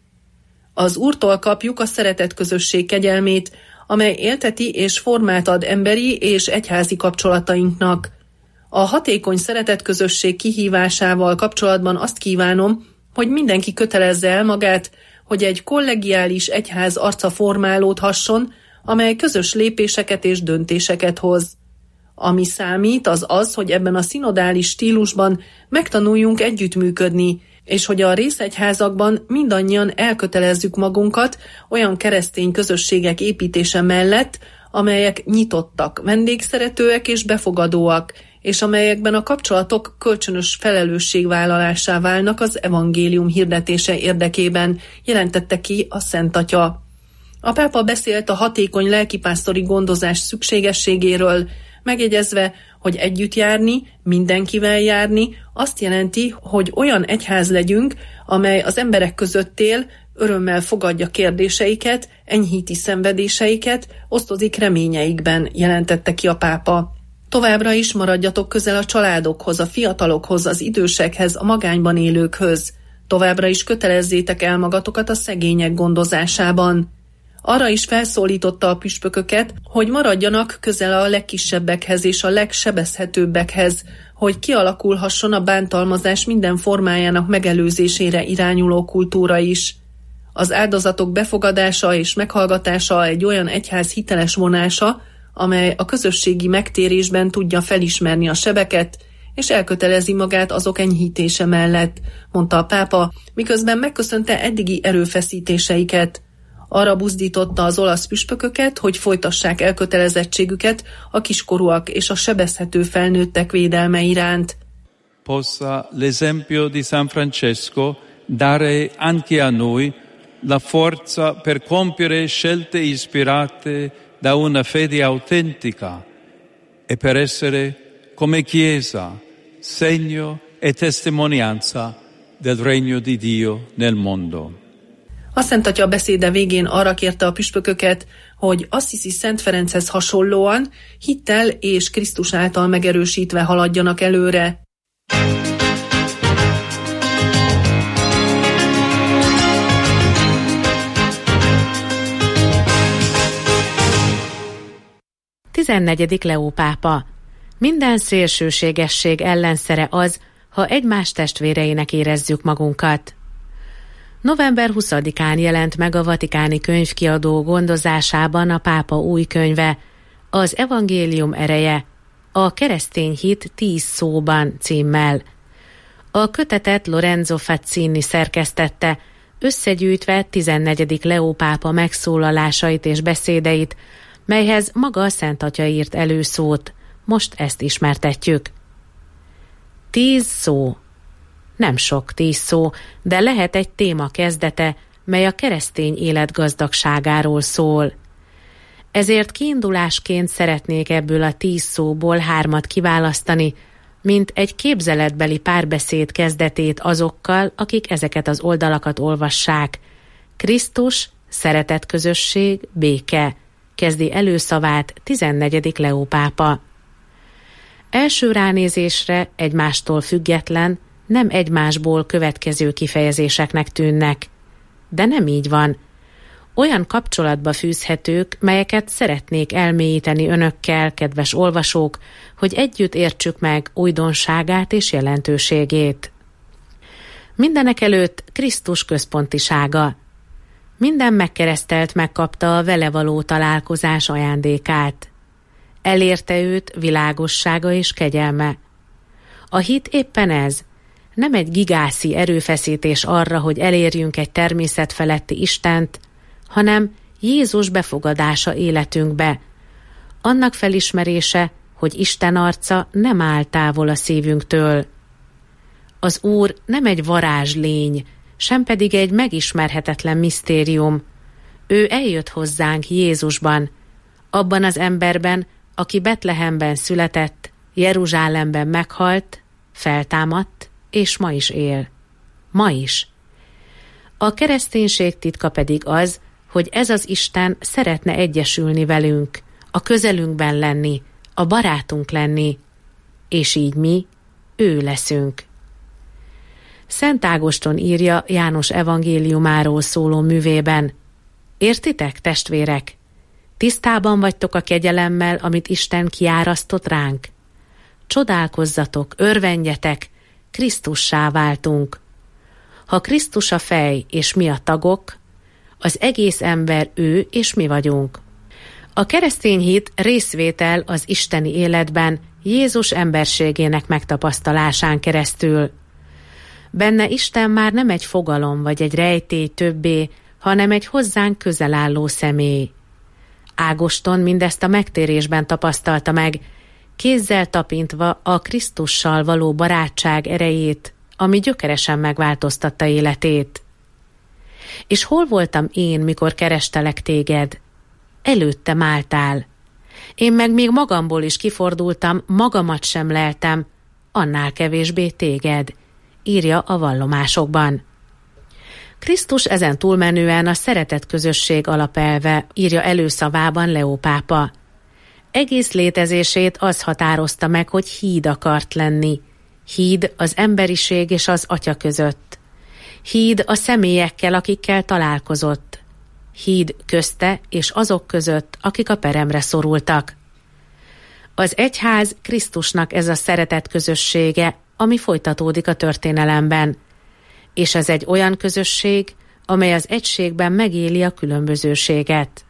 Az Úrtól kapjuk a szeretet közösség kegyelmét, amely élteti és formát ad emberi és egyházi kapcsolatainknak. A hatékony szeretetközösség kihívásával kapcsolatban azt kívánom, hogy mindenki kötelezze el magát, hogy egy kollegiális egyház arca formálódhasson, amely közös lépéseket és döntéseket hoz. Ami számít, az az, hogy ebben a szinodális stílusban megtanuljunk együttműködni, és hogy a részegyházakban mindannyian elkötelezzük magunkat olyan keresztény közösségek építése mellett, amelyek nyitottak, vendégszeretőek és befogadóak, és amelyekben a kapcsolatok kölcsönös felelősségvállalásá válnak az evangélium hirdetése érdekében, jelentette ki a Szent Atya. A pápa beszélt a hatékony lelkipásztori gondozás szükségességéről, megjegyezve, hogy együtt járni, mindenkivel járni azt jelenti, hogy olyan egyház legyünk, amely az emberek között él, örömmel fogadja kérdéseiket, enyhíti szenvedéseiket, osztozik reményeikben, jelentette ki a pápa. Továbbra is maradjatok közel a családokhoz, a fiatalokhoz, az idősekhez, a magányban élőkhöz. Továbbra is kötelezzétek el magatokat a szegények gondozásában. Arra is felszólította a püspököket, hogy maradjanak közel a legkisebbekhez és a legsebezhetőbbekhez, hogy kialakulhasson a bántalmazás minden formájának megelőzésére irányuló kultúra is. Az áldozatok befogadása és meghallgatása egy olyan egyház hiteles vonása, amely a közösségi megtérésben tudja felismerni a sebeket, és elkötelezi magát azok enyhítése mellett, mondta a pápa, miközben megköszönte eddigi erőfeszítéseiket. Arra buzdította az olasz püspököket, hogy folytassák elkötelezettségüket a kiskorúak és a sebezhető felnőttek védelme iránt. Possa l'esempio di San Francesco dare anche a noi la forza per compiere scelte ispirate da una fede autentica e per essere come Chiesa segno e testimonianza del regno di Dio nel mondo. A Szent Atya beszéde végén arra kérte a püspököket, hogy Assisi Szent Ferenchez hasonlóan hittel és Krisztus által megerősítve haladjanak előre. tizennegyedik Leó pápa. Minden szélsőségesség ellenszere az, ha egymás testvéreinek érezzük magunkat. november huszadikán jelent meg a Vatikáni Könyvkiadó gondozásában a pápa új könyve, az Evangélium ereje, a keresztény hit tíz szóban címmel. A kötetet Lorenzo Fazzini szerkesztette, összegyűjtve tizennegyedik Leó pápa megszólalásait és beszédeit, melyhez maga a Szent Atya írt előszót. Most ezt ismertetjük. Tíz szó. Nem sok tíz szó, de lehet egy téma kezdete, mely a keresztény élet gazdagságáról szól. Ezért kiindulásként szeretnék ebből a tíz szóból hármat kiválasztani, mint egy képzeletbeli párbeszéd kezdetét azokkal, akik ezeket az oldalakat olvassák. Krisztus, szeretetközösség, béke, kezdi előszavát tizennegyedik Leó pápa. Első ránézésre egymástól független, nem egymásból következő kifejezéseknek tűnnek. De nem így van. olyan kapcsolatba fűzhetők, melyeket szeretnék elmélyíteni önökkel, kedves olvasók, hogy együtt értsük meg újdonságát és jelentőségét. Mindenekelőtt Krisztus központisága. Minden megkeresztelt megkapta a vele való találkozás ajándékát. Elérte őt világossága és kegyelme. A hit éppen ez, nem egy gigászi erőfeszítés arra, hogy elérjünk egy természetfeletti Istent, hanem Jézus befogadása életünkbe, annak felismerése, hogy Isten arca nem áll távol a szívünktől. Az Úr nem egy varázslény, sem pedig egy megismerhetetlen misztérium. Ő eljött hozzánk Jézusban, abban az emberben, aki Betlehemben született, Jeruzsálemben meghalt, feltámadt, és ma is él. Ma is. A kereszténység titka pedig az, hogy ez az Isten szeretne egyesülni velünk, a közelünkben lenni, a barátunk lenni, és így mi, ő leszünk. Szent Ágoston írja János evangéliumáról szóló művében: értitek, testvérek? Tisztában vagytok a kegyelemmel, amit Isten kiárasztott ránk? Csodálkozzatok, örvendjetek, Krisztussá váltunk. Ha Krisztus a fej, és mi a tagok, az egész ember ő, és mi vagyunk. A keresztény hit részvétel az isteni életben Jézus emberségének megtapasztalásán keresztül. Benne Isten már nem egy fogalom vagy egy rejtély többé, hanem egy hozzánk közel álló személy. Ágoston mindezt a megtérésben tapasztalta meg, kézzel tapintva a Krisztussal való barátság erejét, ami gyökeresen megváltoztatta életét. És hol voltam én, mikor kerestelek téged? Előttem álltál. Én meg még magamból is kifordultam, magamat sem leltem, annál kevésbé téged, írja a vallomásokban. Krisztus ezen túlmenően a szeretet közösség alapelve, írja előszavában Leó pápa. Egész létezését az határozta meg, hogy híd akart lenni. Híd az emberiség és az Atya között. Híd a személyekkel, akikkel találkozott. Híd közte és azok között, akik a peremre szorultak. Az egyház Krisztusnak ez a szeretet közössége, ami folytatódik a történelemben. És ez egy olyan közösség, amely az egységben megéli a különbözőséget.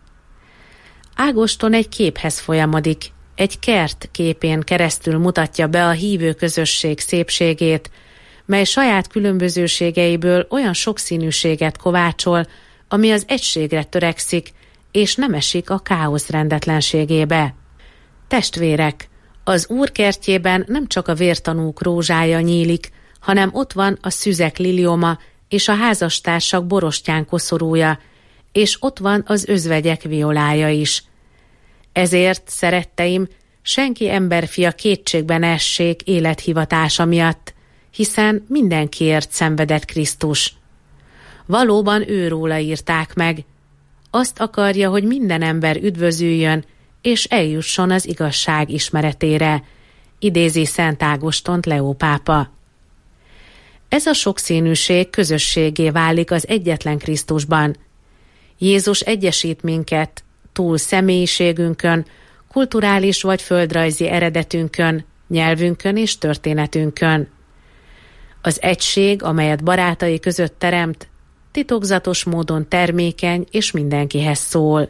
Ágoston egy képhez folyamodik, egy kert képén keresztül mutatja be a hívő közösség szépségét, mely saját különbözőségeiből olyan sokszínűséget kovácsol, ami az egységre törekszik, és nem esik a káosz rendetlenségébe. Testvérek, az Úr kertjében nem csak a vértanúk rózsája nyílik, hanem ott van a szüzek lilioma és a házastársak borostyán koszorúja, és ott van az özvegyek violája is. Ezért, szeretteim, senki emberfia kétségben essék élethivatása miatt, hiszen mindenkiért szenvedett Krisztus. Valóban őróla írták meg. Azt akarja, hogy minden ember üdvözüljön, és eljusson az igazság ismeretére, idézi Szent Ágostont Leó pápa. Ez a sokszínűség közösségé válik az egyetlen Krisztusban. Jézus egyesít minket túl személyiségünkön, kulturális vagy földrajzi eredetünkön, nyelvünkön és történetünkön. Az egység, amelyet barátai között teremt, titokzatos módon termékeny és mindenkihez szól.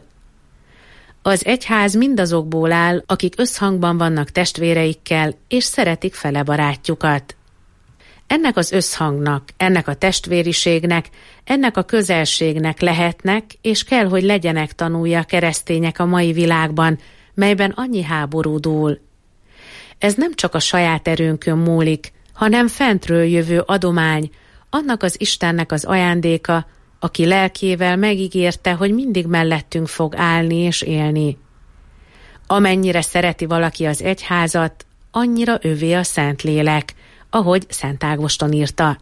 Az egyház mindazokból áll, akik összhangban vannak testvéreikkel, és szeretik fele barátjukat. Ennek az összhangnak, ennek a testvériségnek, ennek a közelségnek lehetnek, és kell, hogy legyenek tanulja keresztények a mai világban, melyben annyi háború dúl. Ez nem csak a saját erőnkön múlik, hanem fentről jövő adomány, annak az Istennek az ajándéka, aki lelkével megígérte, hogy mindig mellettünk fog állni és élni. Amennyire szereti valaki az egyházat, annyira övé a Szentlélek, ahogy Szent Ágoston írta.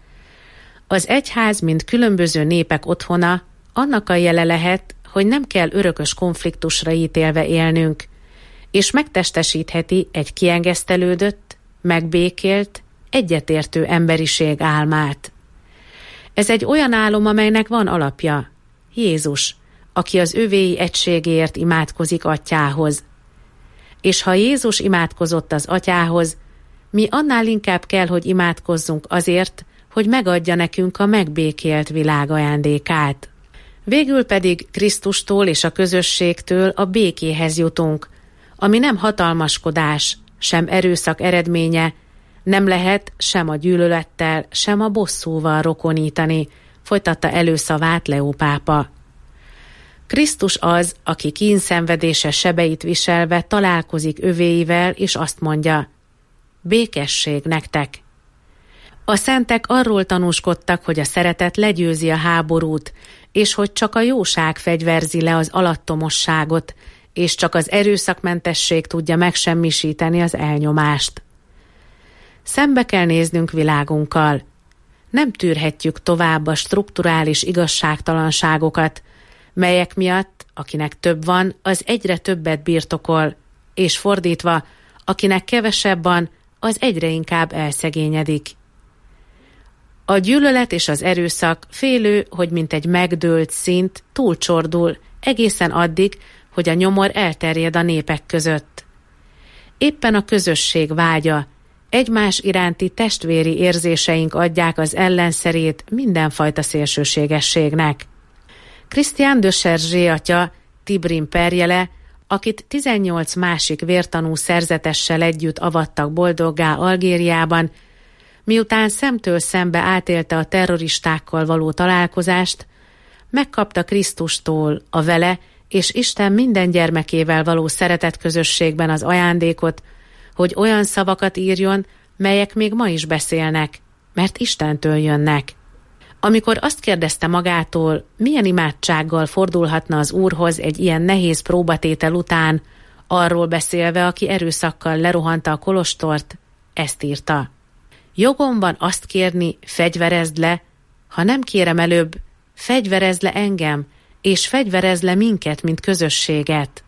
Az egyház, mint különböző népek otthona, annak a jele lehet, hogy nem kell örökös konfliktusra ítélve élnünk, és megtestesítheti egy kiengesztelődött, megbékélt, egyetértő emberiség álmát. Ez egy olyan álom, amelynek van alapja. Jézus, aki az övéi egységéért imádkozik atyához. És ha Jézus imádkozott az atyához, mi annál inkább kell, hogy imádkozzunk azért, hogy megadja nekünk a megbékélt világ ajándékát. Végül pedig Krisztustól és a közösségtől a békéhez jutunk, ami nem hatalmaskodás, sem erőszak eredménye, nem lehet sem a gyűlölettel, sem a bosszúval rokonítani, folytatta előszavát Leó pápa. Krisztus az, aki kínszenvedése sebeit viselve találkozik övéivel, és azt mondja, békesség nektek. A szentek arról tanúskodtak, hogy a szeretet legyőzi a háborút, és hogy csak a jóság fegyverzi le az alattomosságot, és csak az erőszakmentesség tudja megsemmisíteni az elnyomást. Szembe kell néznünk világunkkal. Nem tűrhetjük tovább a strukturális igazságtalanságokat, melyek miatt, akinek több van, az egyre többet birtokol, és fordítva, akinek kevesebb van, az egyre inkább elszegényedik. A gyűlölet és az erőszak félő, hogy mint egy megdőlt szint túlcsordul, egészen addig, hogy a nyomor elterjed a népek között. Éppen a közösség vágya, egymás iránti testvéri érzéseink adják az ellenszerét mindenfajta szélsőségességnek. Christian de Chergé atya, Tibrin perjele, akit tizennyolc másik vértanú szerzetessel együtt avattak boldoggá Algériában, miután szemtől szembe átélte a terroristákkal való találkozást, megkapta Krisztustól a vele és Isten minden gyermekével való szeretetközösségben az ajándékot, hogy olyan szavakat írjon, melyek még ma is beszélnek, mert Istentől jönnek. Amikor azt kérdezte magától, milyen imádsággal fordulhatna az Úrhoz egy ilyen nehéz próbatétel után, arról beszélve, aki erőszakkal lerohanta a kolostort, ezt írta. Jogom van azt kérni, fegyverezd le, ha nem kérem előbb, fegyverezd le engem, és fegyverezd le minket, mint közösséget.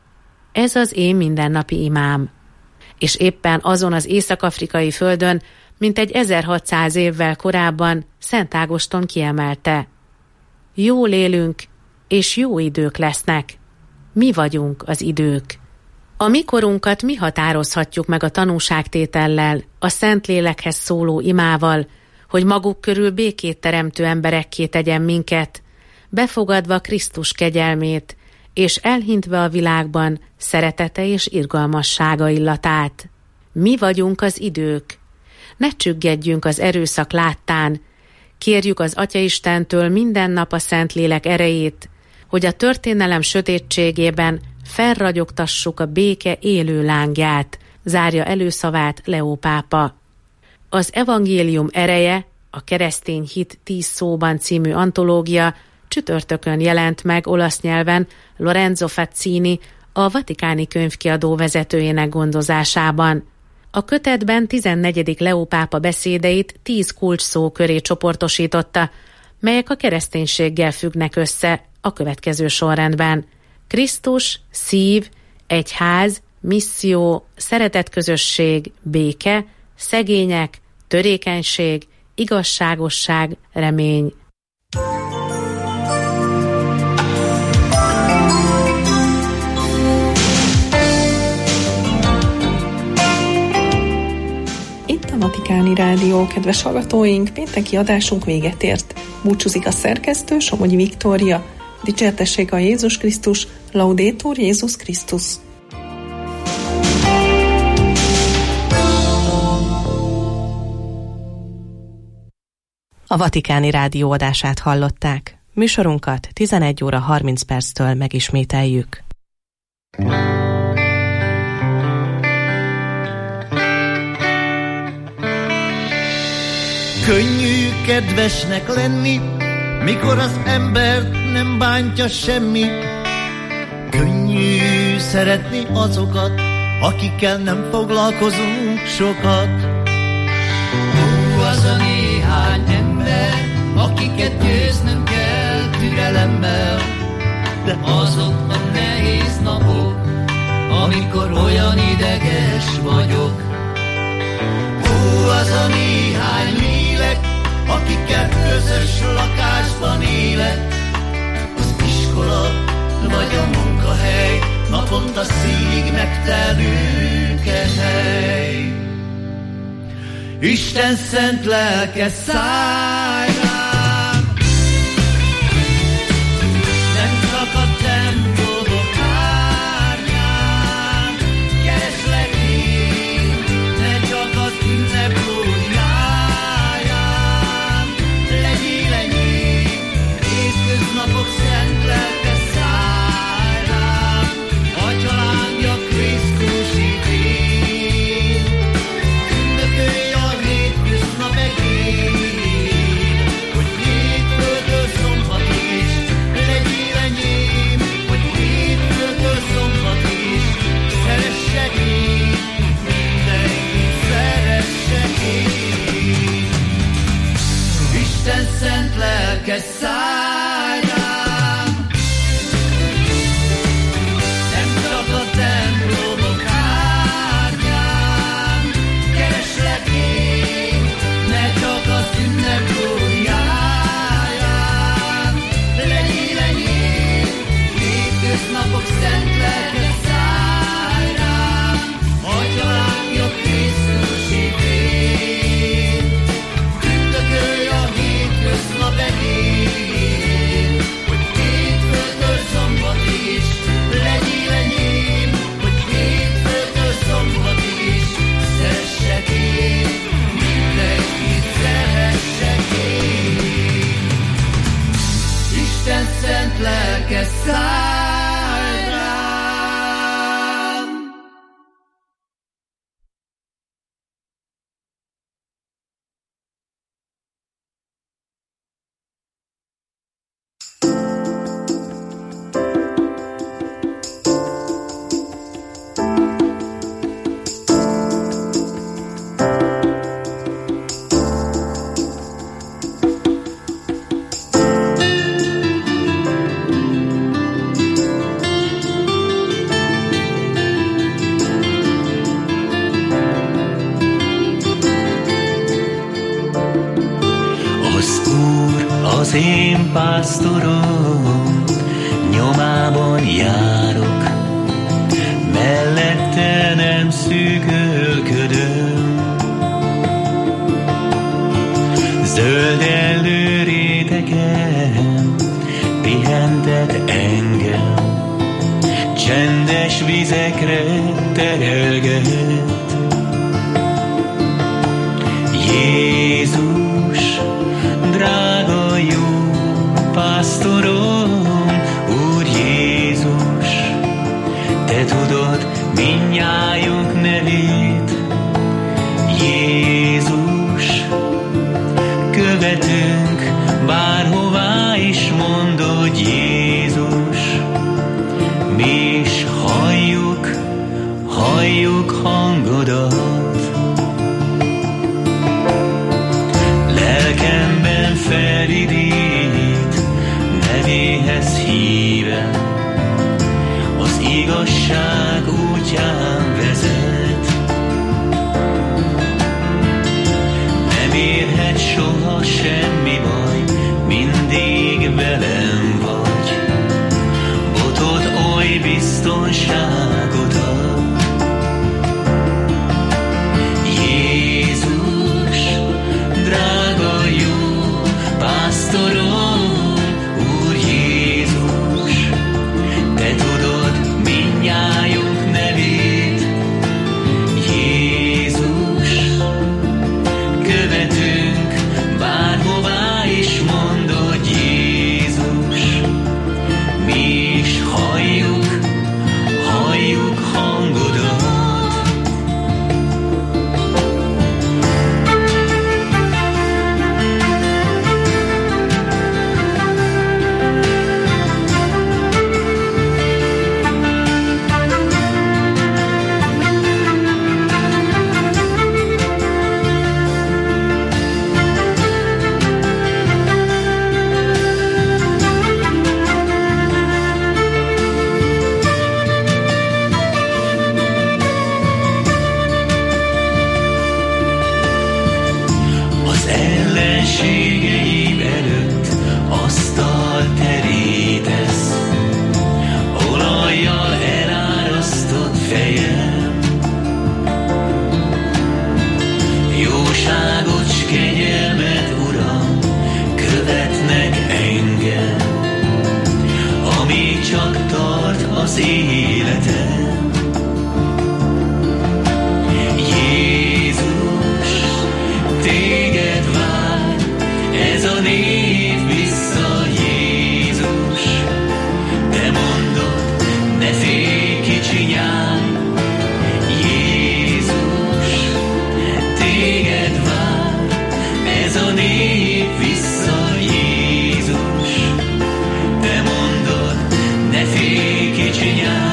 Ez az én mindennapi imám. És éppen azon az észak-afrikai földön, mint egy ezerhatszáz évvel korábban Szent Ágoston kiemelte. Jól élünk, és jó idők lesznek. Mi vagyunk az idők. A mi korunkat mi határozhatjuk meg a tanúságtétellel, a Szentlélekhez szóló imával, hogy maguk körül békét teremtő emberekké tegyen minket, befogadva Krisztus kegyelmét, és elhintve a világban szeretete és irgalmassága illatát. Mi vagyunk az idők. Ne csüggedjünk az erőszak láttán, kérjük az Atyaistentől minden nap a Szentlélek erejét, hogy a történelem sötétségében felragyogtassuk a béke élő lángját, zárja előszavát Leó pápa. Az evangélium ereje, a Keresztény hit tíz szóban című antológia csütörtökön jelent meg olasz nyelven Lorenzo Fazzini, a Vatikáni Könyvkiadó vezetőjének gondozásában. A kötetben tizennegyedik Leó pápa beszédeit tíz kulcsszó köré csoportosította, melyek a kereszténységgel függnek össze a következő sorrendben. Krisztus, szív, egyház, misszió, szeretetközösség, béke, szegények, törékenység, igazságosság, remény. Itt a Vatikáni Rádió, kedves hallgatóink, pénteki adásunk véget ért. Búcsúzik a szerkesztő, Somogyi Viktória. Dicsértessék a Jézus Krisztus, Laudetur Jézus Krisztus. A Vatikáni Rádió adását hallották. Műsorunkat tizenegy óra harminc perctől megismételjük. Könnyű kedvesnek lenni, mikor az embert nem bántja semmi. Könnyű szeretni azokat, akikkel nem foglalkozunk sokat. Hú, az a néhány ember, akiket győznöm kell türelemmel. De azok a nehéz napok, amikor olyan ideges vagyok. Hú, az a néhány lélek, akikkel közös lakásban élek. Az a szívig megtelő kehely. Isten szent lelke szállj rám, nem csak a templomok árnyán, kereslek én, ne csak az ünnep glóriáján. Legyél enyém, hétköznapok szent lelke szállj rám, adj a lángja Krisztusi fény, ünnepölj a hétköznap egén, hogy hétfőtől szombat is, legyél enyém, hogy hétfőtől szombat is, szeressek én, mindenkit szeressek én. Isten szent lelke szállj rám, nem csak a templomok árnyán, kereslek én, ne csak az ünnep glóriáján. Legyél enyém, hétköznapok szent lelke szállj rám, adj a lángja Krisztusi fény, ünnepölj a hétköznap egén, hogy hétfőtől szombat is, legyél enyém, hogy hétfőtől szombat is, szeressek én, mindenkit szeressek én. Isten szent lelke szállj rám. Az Úr az én pásztorom, nyomában járok, mellette nem szűkölködöm. Zöld előréteken pihentet engem, csendes vizekre terelget. Jézus, drága jó pásztorom, Úr Jézus, te tudod mindnyájunk nevét. Jézus, követünk bárhová is mondod, Jézus, mi is halljuk, halljuk hangodat. Lelkemben felidít, nevéhez híven, az igazság útján vezet. Nem érhet soha semmi baj, mindig velem vagy, botod oly biztonságot ad. Jézus, drága jó pásztorom, Úr Jézus, te tudod mindnyájunk nevét. Jézus, követünk bárhová is mondod, Jézus, mi is halljuk, halljuk csak tart az életem. Jézus, téged vár, ez a név vissza, Jézus. Te mondod, ne félj, kicsi nyáj, Jézus, téged vár, ez a név vissza, Jézus. Te mondod, ne félj, kicsi nyáj.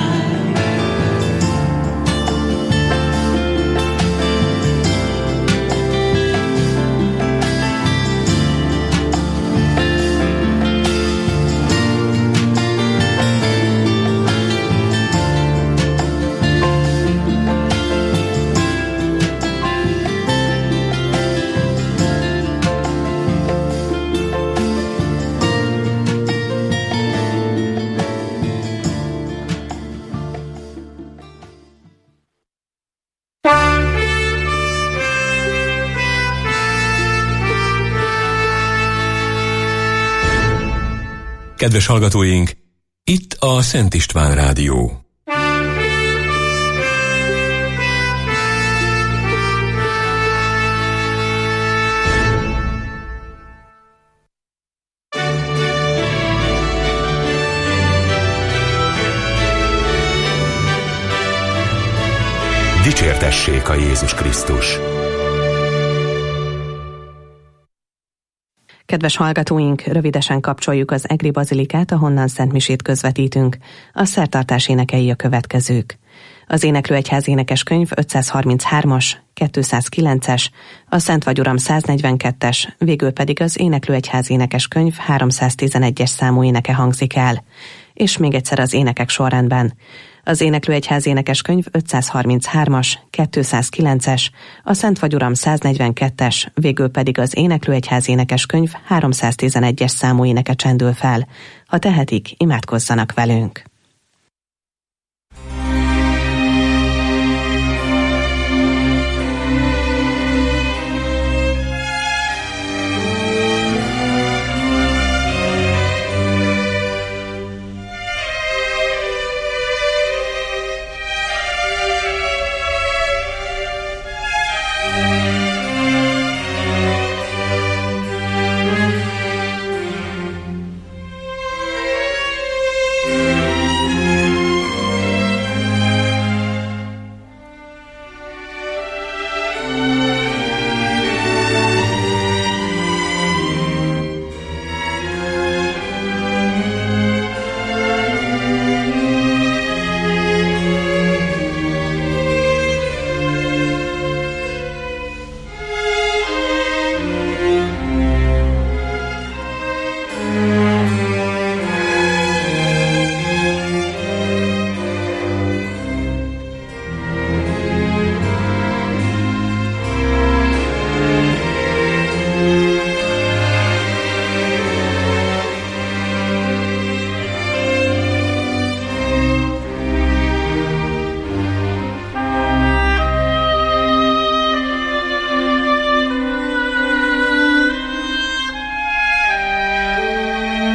Kedves hallgatóink, itt a Szent István Rádió. Dicsértessék a Jézus Krisztus! Kedves hallgatóink, rövidesen kapcsoljuk az Egri Bazilikát, ahonnan szentmisét közvetítünk. A szertartás énekei a következők. Az Éneklő Egyház énekeskönyv ötszázharminchárom, kétszázkilenc, a Szent vagy Uram száznegyvenkettes, végül pedig az Éneklő Egyház énekeskönyv háromszáztizenegy számú éneke hangzik el. És még egyszer az énekek sorrendben. Az Éneklő Egyház énekeskönyv ötszázharminchárom, kétszázkilenc, a Szent vagy Uram száznegyvenkettes, végül pedig az Éneklő Egyház énekeskönyv háromszáztizenegy számú éneke csendül fel. Ha tehetik, imádkozzanak velünk.